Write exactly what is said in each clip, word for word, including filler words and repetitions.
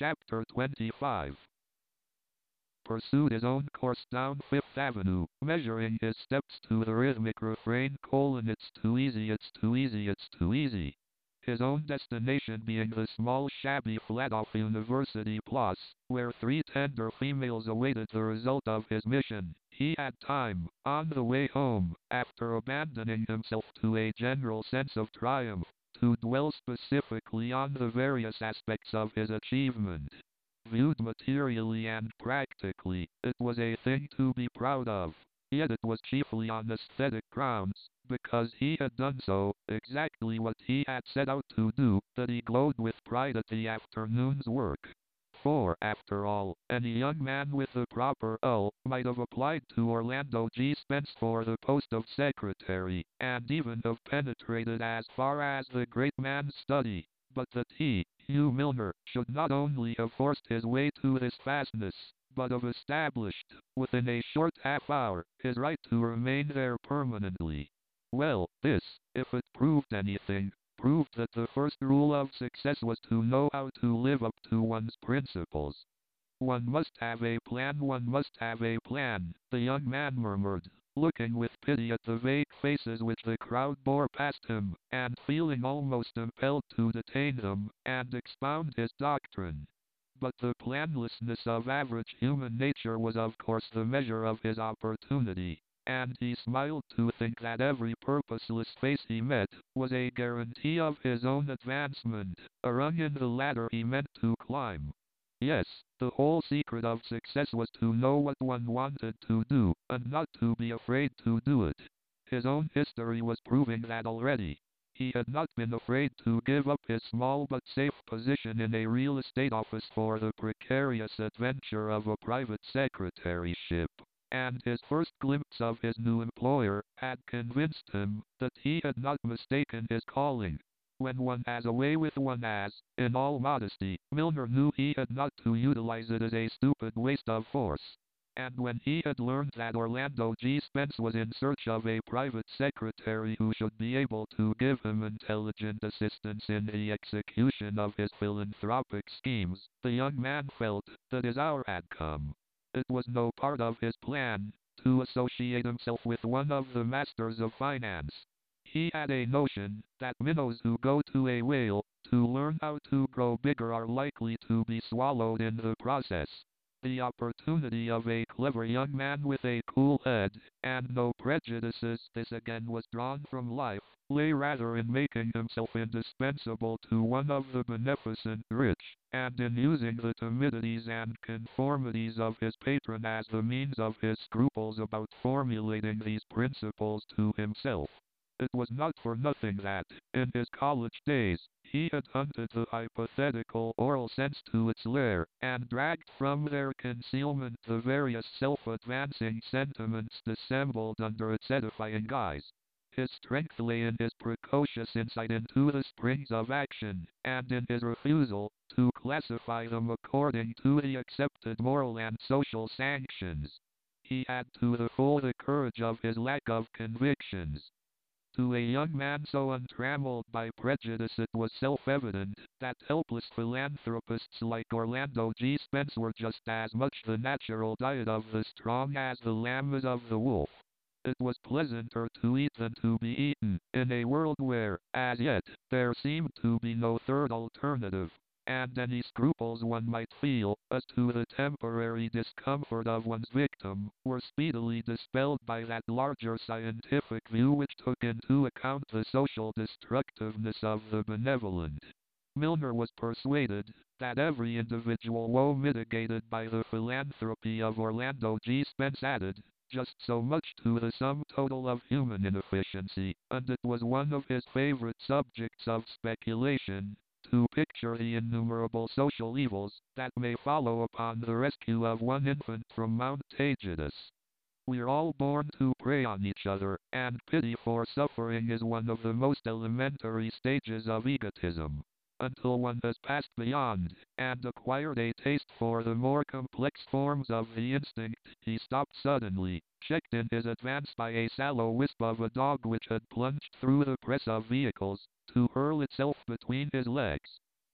Chapter twenty-five. Pursued his own course down Fifth Avenue, measuring his steps to the rhythmic refrain, colon, it's too easy, it's too easy, it's too easy. His own destination being the small shabby flat off University Place, where three tender females awaited the result of his mission. He had time, on the way home, after abandoning himself to a general sense of triumph, to dwell specifically on the various aspects of his achievement. Viewed materially and practically, it was a thing to be proud of. Yet it was chiefly on aesthetic grounds, because he had done so, exactly what he had set out to do, that he glowed with pride at the afternoon's work. For, after all, any young man with the proper "L" might have applied to Orlando G. Spence for the post of secretary, and even have penetrated as far as the great man's study. But that he, Hugh Milner, should not only have forced his way to this fastness, but have established, within a short half-hour, his right to remain there permanently. Well, this, if it proved anything, proved that the first rule of success was to know how to live up to one's principles. One must have a plan, one must have a plan, the young man murmured, looking with pity at the vague faces which the crowd bore past him, and feeling almost impelled to detain them, and expound his doctrine. But the planlessness of average human nature was of course the measure of his opportunity, and he smiled to think that every purposeless face he met was a guarantee of his own advancement, a rung in the ladder he meant to climb. Yes, the whole secret of success was to know what one wanted to do, and not to be afraid to do it. His own history was proving that already. He had not been afraid to give up his small but safe position in a real estate office for the precarious adventure of a private secretaryship, and his first glimpse of his new employer had convinced him that he had not mistaken his calling. When one has a way with one, as, in all modesty, Milner knew he had not to utilize it as a stupid waste of force. And when he had learned that Orlando G. Spence was in search of a private secretary who should be able to give him intelligent assistance in the execution of his philanthropic schemes, the young man felt that his hour had come. It was no part of his plan to associate himself with one of the masters of finance. He had a notion that minnows who go to a whale to learn how to grow bigger are likely to be swallowed in the process. The opportunity of a clever young man with a cool head, and no prejudices, this again was drawn from life, lay rather in making himself indispensable to one of the beneficent rich, and in using the timidities and conformities of his patron as the means of his scruples about formulating these principles to himself. It was not for nothing that, in his college days, he had hunted the hypothetical oral sense to its lair, and dragged from their concealment the various self-advancing sentiments dissembled under its edifying guise. His strength lay in his precocious insight into the springs of action, and in his refusal to classify them according to the accepted moral and social sanctions. He had to the full the courage of his lack of convictions. To a young man so untrammeled by prejudice it was self-evident that helpless philanthropists like Orlando G. Spence were just as much the natural diet of the strong as the lamb is of the wolf. It was pleasanter to eat than to be eaten, in a world where, as yet, there seemed to be no third alternative, and any scruples one might feel as to the temporary discomfort of one's victim were speedily dispelled by that larger scientific view which took into account the social destructiveness of the benevolent. Milner was persuaded that every individual woe mitigated by the philanthropy of Orlando G. Spence added just so much to the sum total of human inefficiency, and it was one of his favorite subjects of speculation to picture the innumerable social evils that may follow upon the rescue of one infant from Mount Taygetus. We're all born to prey on each other, and pity for suffering is one of the most elementary stages of egotism. Until one has passed beyond, and acquired a taste for the more complex forms of the instinct, he stopped suddenly, checked in his advance by a sallow wisp of a dog which had plunged through the press of vehicles, to hurl itself between his legs.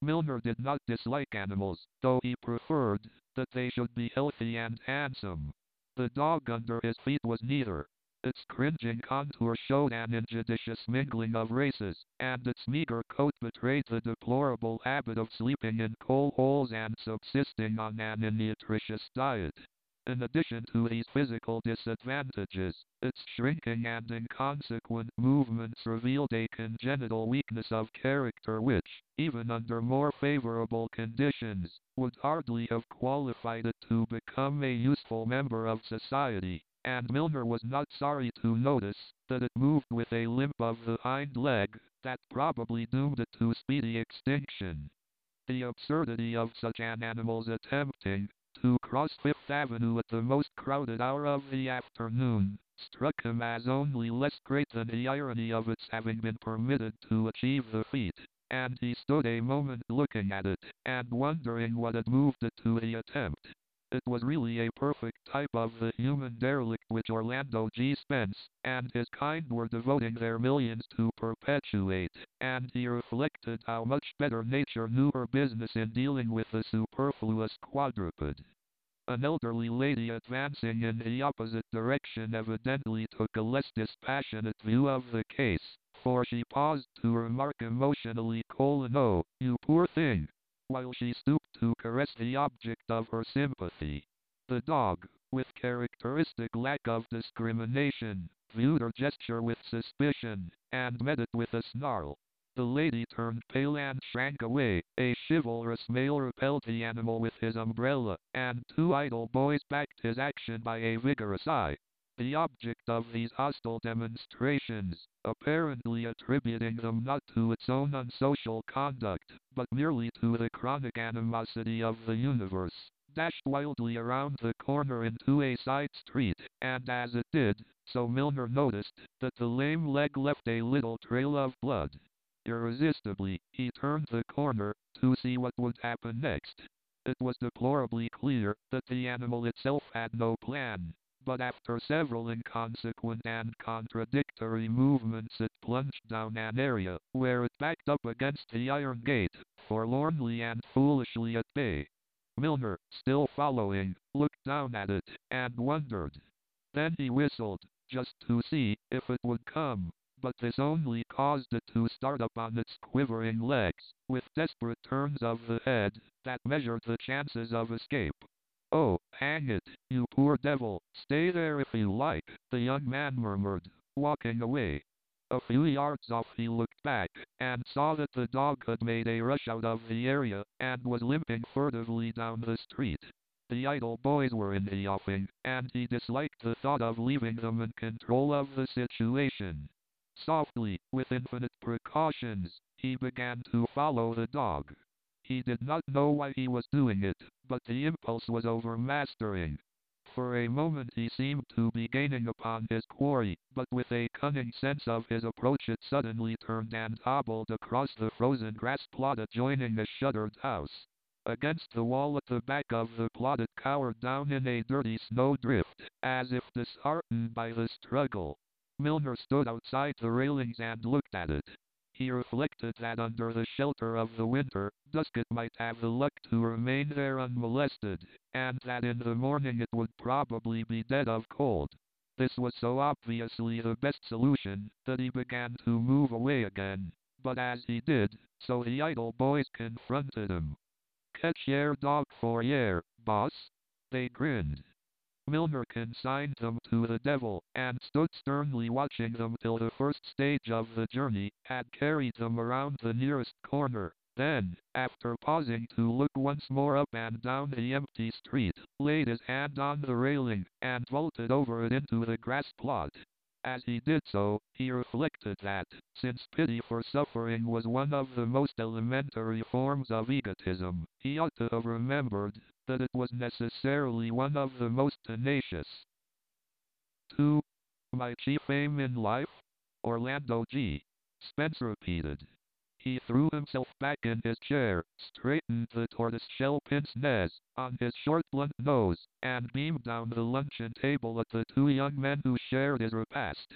Milner did not dislike animals, though he preferred that they should be healthy and handsome. The dog under his feet was neither. Its cringing contour showed an injudicious mingling of races, and its meager coat betrayed the deplorable habit of sleeping in coal holes and subsisting on an innutritious diet. In addition to these physical disadvantages, its shrinking and inconsequent movements revealed a congenital weakness of character which, even under more favorable conditions, would hardly have qualified it to become a useful member of society, and Milner was not sorry to notice that it moved with a limp of the hind leg that probably doomed it to speedy extinction. The absurdity of such an animal's attempting to cross Fifth Avenue at the most crowded hour of the afternoon struck him as only less great than the irony of its having been permitted to achieve the feat, and he stood a moment looking at it, and wondering what had moved it to the attempt. It was really a perfect type of the human derelict which Orlando G. Spence and his kind were devoting their millions to perpetuate, and he reflected how much better nature knew her business in dealing with the superfluous quadruped. An elderly lady advancing in the opposite direction evidently took a less dispassionate view of the case, for she paused to remark emotionally, colon, "Oh, you poor thing," while she stooped to caress the object of her sympathy. The dog, with characteristic lack of discrimination, viewed her gesture with suspicion, and met it with a snarl. The lady turned pale and shrank away. A chivalrous male repelled the animal with his umbrella, and two idle boys backed his action by a vigorous eye. The object of these hostile demonstrations, apparently attributing them not to its own unsocial conduct, but merely to the chronic animosity of the universe, dashed wildly around the corner into a side street, and as it did so Milner noticed that the lame leg left a little trail of blood. Irresistibly, he turned the corner to see what would happen next. It was deplorably clear that the animal itself had no plan, but after several inconsequent and contradictory movements it plunged down an area, where it backed up against the iron gate, forlornly and foolishly at bay. Milner, still following, looked down at it, and wondered. Then he whistled, just to see if it would come, but this only caused it to start up on its quivering legs, with desperate turns of the head that measured the chances of escape. "Oh, hang it, you poor devil, stay there if you like," the young man murmured, walking away. A few yards off he looked back, and saw that the dog had made a rush out of the area, and was limping furtively down the street. The idle boys were in the offing, and he disliked the thought of leaving them in control of the situation. Softly, with infinite precautions, he began to follow the dog. He did not know why he was doing it, but the impulse was overmastering. For a moment he seemed to be gaining upon his quarry, but with a cunning sense of his approach it suddenly turned and hobbled across the frozen grass plot adjoining a shuttered house. Against the wall at the back of the plot it cowered down in a dirty snowdrift, as if disheartened by the struggle. Milner stood outside the railings and looked at it. He reflected that under the shelter of the winter dusk it might have the luck to remain there unmolested, and that in the morning it would probably be dead of cold. This was so obviously the best solution that he began to move away again, but as he did so the idle boys confronted him. "Catch yer dog for yer, boss," they grinned. Milner consigned them to the devil, and stood sternly watching them till the first stage of the journey had carried them around the nearest corner. Then, after pausing to look once more up and down the empty street, laid his hand on the railing, and vaulted over it into the grass plot. As he did so, he reflected that, since pity for suffering was one of the most elementary forms of egotism, he ought to have remembered that it was necessarily one of the most tenacious. two. My chief aim in life? Orlando G. Spence repeated. He threw himself back in his chair, straightened the tortoiseshell pince-nez on his short blunt nose, and beamed down the luncheon table at the two young men who shared his repast.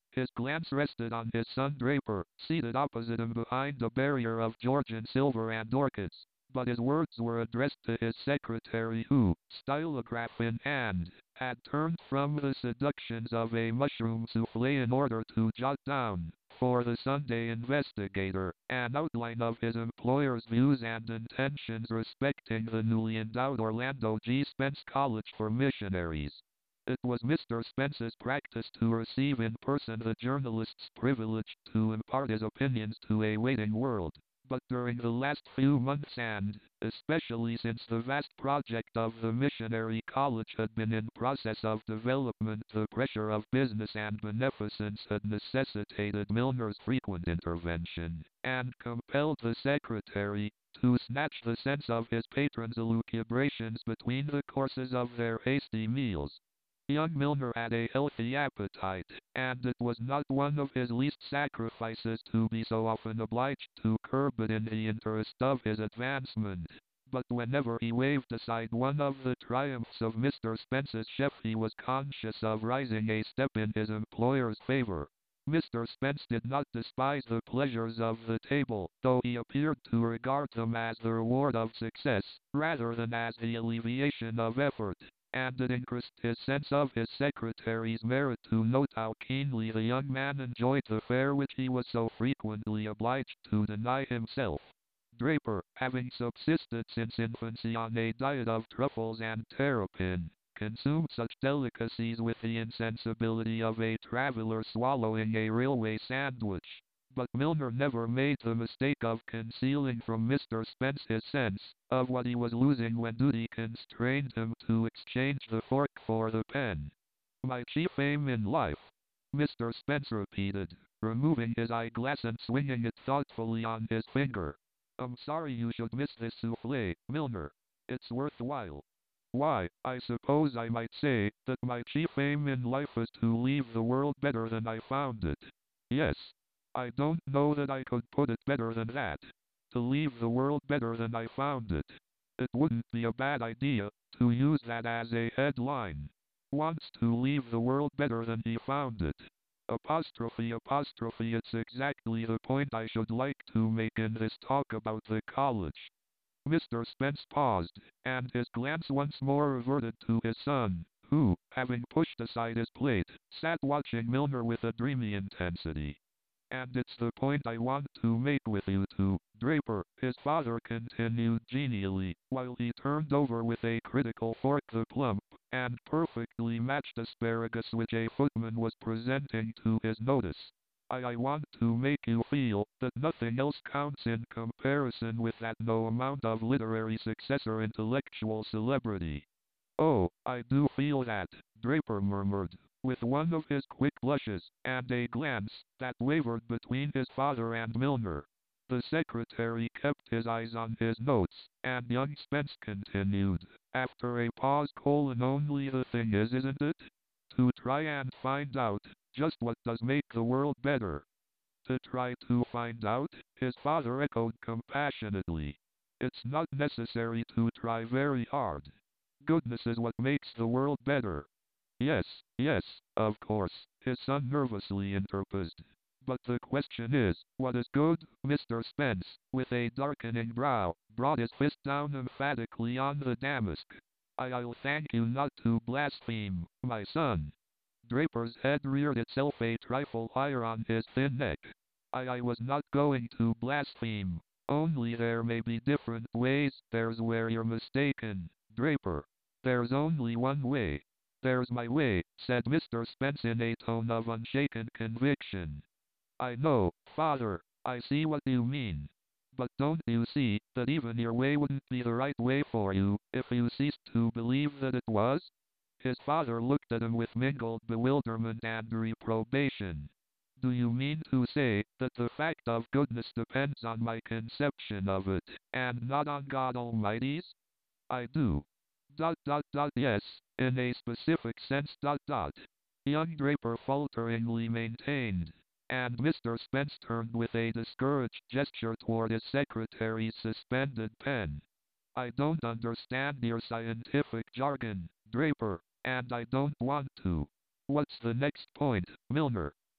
His glance rested on his son Draper, seated opposite him behind a barrier of Georgian silver and orchids. But his words were addressed to his secretary who, stylograph in hand, had turned from the seductions of a mushroom souffle in order to jot down, for the Sunday Investigator, an outline of his employer's views and intentions respecting the newly endowed Orlando G. Spence College for Missionaries. It was Mister Spence's practice to receive in person the journalist's privilege to impart his opinions to a waiting world. But during the last few months and, especially since the vast project of the missionary college had been in process of development, the pressure of business and beneficence had necessitated Milner's frequent intervention, and compelled the secretary to snatch the sense of his patron's elucubrations between the courses of their hasty meals. Young Milner had a healthy appetite, and it was not one of his least sacrifices to be so often obliged to curb it in the interest of his advancement. But whenever he waved aside one of the triumphs of Mister Spence's chef, he was conscious of rising a step in his employer's favor. Mister Spence did not despise the pleasures of the table, though he appeared to regard them as the reward of success, rather than as the alleviation of effort. And it increased his sense of his secretary's merit to note how keenly the young man enjoyed the fare which he was so frequently obliged to deny himself. Draper, having subsisted since infancy on a diet of truffles and terrapin, consumed such delicacies with the insensibility of a traveller swallowing a railway sandwich. But Milner never made the mistake of concealing from Mister Spence his sense of what he was losing when duty constrained him to exchange the fork for the pen. My chief aim in life, Mister Spence repeated, removing his eyeglass and swinging it thoughtfully on his finger. I'm sorry you should miss this souffle, Milner. It's worthwhile. Why, I suppose I might say that my chief aim in life is to leave the world better than I found it. Yes. I don't know that I could put it better than that. To leave the world better than I found it. It wouldn't be a bad idea to use that as a headline. Wants to leave the world better than he found it. Apostrophe apostrophe it's exactly the point I should like to make in this talk about the college. Mister Spence paused, and his glance once more reverted to his son, who, having pushed aside his plate, sat watching Milner with a dreamy intensity. And it's the point I want to make with you too, Draper, his father continued genially, while he turned over with a critical fork the plump and perfectly matched asparagus which a footman was presenting to his notice. I, I want to make you feel that nothing else counts in comparison with that, no amount of literary success or intellectual celebrity. Oh, I do feel that, Draper murmured, with one of his quick blushes, and a glance that wavered between his father and Milner. The secretary kept his eyes on his notes, and young Spence continued, after a pause colon only the thing is, isn't it? To try and find out just what does make the world better. To try to find out, his father echoed compassionately. It's not necessary to try very hard. Goodness is what makes the world better. Yes, yes, of course, his son nervously interposed. But the question is, what is good? Mister Spence, with a darkening brow, brought his fist down emphatically on the damask. I, I'll thank you not to blaspheme, my son. Draper's head reared itself a trifle higher on his thin neck. I, I was not going to blaspheme. Only there may be different ways. There's where you're mistaken, Draper. There's only one way. There's my way, said Mister Spence in a tone of unshaken conviction. I know, father, I see what you mean. But don't you see that even your way wouldn't be the right way for you if you ceased to believe that it was? His father looked at him with mingled bewilderment and reprobation. Do you mean to say that the fact of goodness depends on my conception of it, and not on God Almighty's? I do. Dot dot dot yes, in a specific sense dot dot. Young Draper falteringly maintained, and Mister Spence turned with a discouraged gesture toward his secretary's suspended pen. I don't understand your scientific jargon, Draper, and I don't want to. What's the next point, Milner?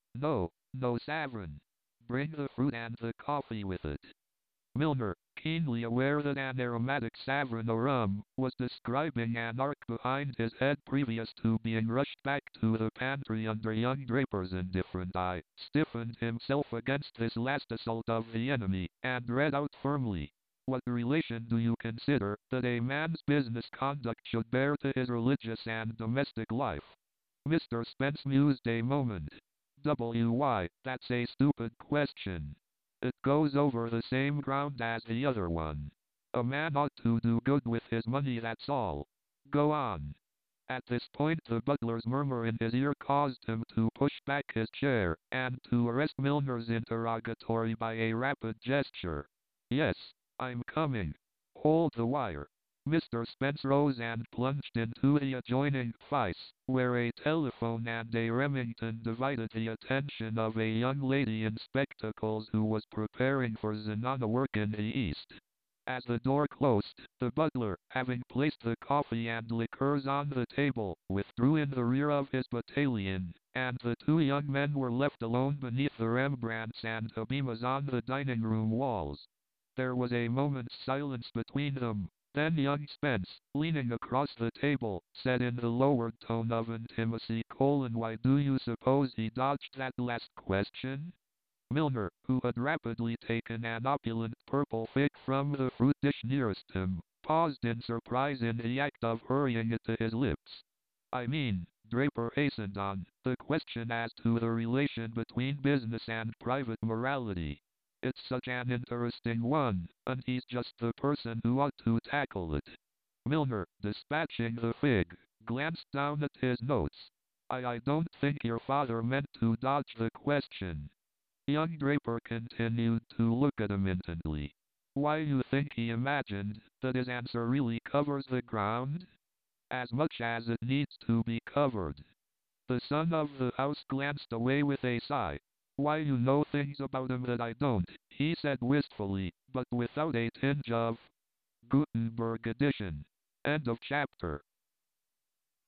No, no Savrin. Bring the fruit and the coffee with it. Milner, keenly aware that an aromatic Savrin or rum was describing an arc behind his head previous to being rushed back to the pantry under young Draper's indifferent eye, stiffened himself against this last assault of the enemy, and read out firmly. What relation do you consider that a man's business conduct should bear to his religious and domestic life? Mister Spence mused a moment. W Y, that's a stupid question. It goes over the same ground as the other one. A man ought to do good with his money, that's all. Go on. At this point the butler's murmur in his ear caused him to push back his chair, and to arrest Milner's interrogatory by a rapid gesture. Yes, I'm coming. Hold the wire. Mister Spence rose and plunged into the adjoining office, where a telephone and a Remington divided the attention of a young lady in spectacles who was preparing for Zenana work in the East. As the door closed, the butler, having placed the coffee and liqueurs on the table, withdrew in the rear of his battalion, and the two young men were left alone beneath the Rembrandts and Habimas on the dining room walls. There was a moment's silence between them. Then young Spence, leaning across the table, said in the lowered tone of intimacy, colon, why do you suppose he dodged that last question? Milner, who had rapidly taken an opulent purple fig from the fruit dish nearest him, paused in surprise in the act of hurrying it to his lips. I mean, Draper hastened on, the question as to the relation between business and private morality. It's such an interesting one, and he's just the person who ought to tackle it. Milner, dispatching the fig, glanced down at his notes. I, I don't think your father meant to dodge the question. Young Draper continued to look at him intently. Why, you think he imagined that his answer really covers the ground? As much as it needs to be covered. The son of the house glanced away with a sigh. Why, you know things about him that I don't, he said wistfully, but without a tinge of Gutenberg edition. End of chapter.